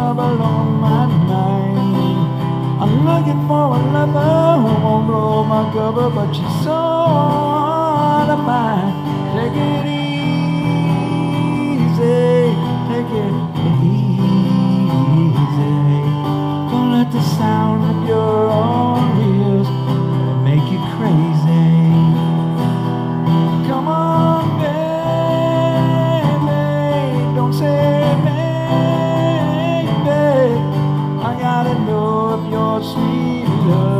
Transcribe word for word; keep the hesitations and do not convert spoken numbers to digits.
trouble on my mind. I'm looking for a lover who won't blow my cover, but she's so hard to find. Take it easy, take it easy. Don't let the sound of your own wheels make you crazy. Come on, baby, don't say maybe. I gotta know if you're sweet love.